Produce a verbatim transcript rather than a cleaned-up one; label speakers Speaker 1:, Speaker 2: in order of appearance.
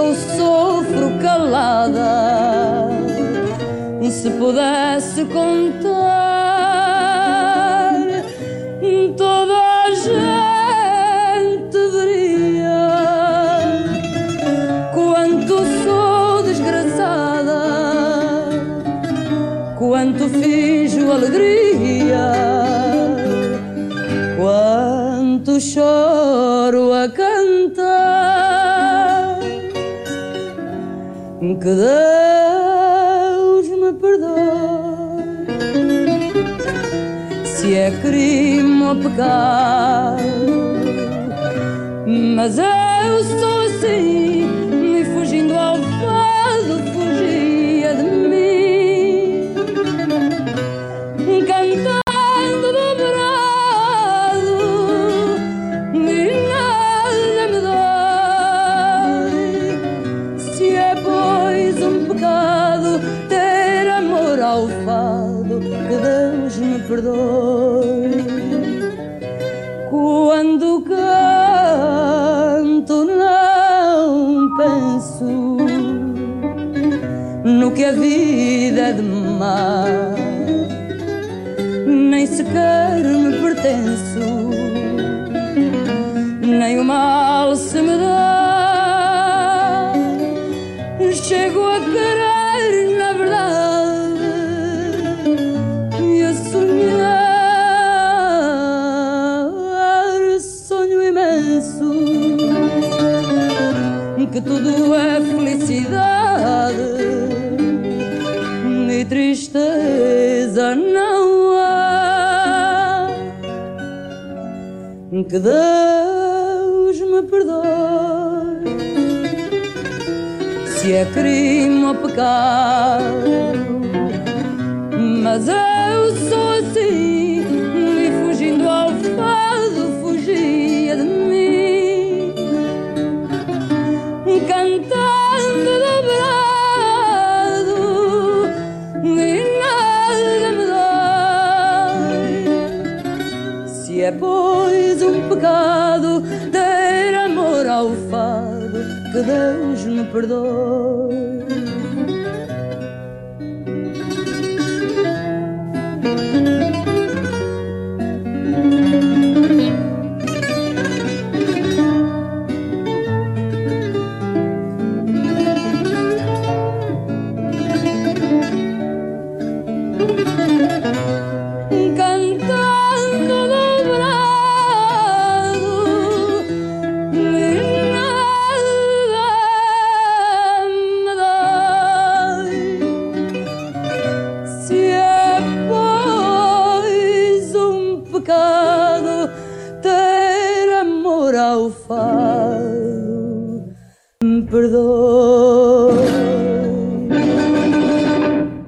Speaker 1: eu sofro calada. Se pudesse contar, toda a gente veria quanto sou desgraçada, quanto finjo alegria, quanto choro a cantar. Que Deus me perdoe se é crime ou pecado, mas eu sou assim, me fugindo ao fado, fugia de mim, cantando dobrado, e nada me dói. Se é pois um pecado ter amor ao fado, que Deus me perdoe. Quando canto não penso no que a vida é de mar, nem sequer me pertenço, nem o mal se me dá. Chego a querer, na verdade, e a sonhar, sonho imenso, que tudo é felicidade e tristeza não há. Que Deus me perdoe se é crime ou pecado, mas eu sou assim, e fugindo ao fado, fugia de mim, cantando dobrado, e nada me dói. Se é pois um pecado ter amor ao fado, que Deus me perdoe. Cantando dobrado, e nada me dói. Se é pois um pecado ter amor ao fado, me perdoe.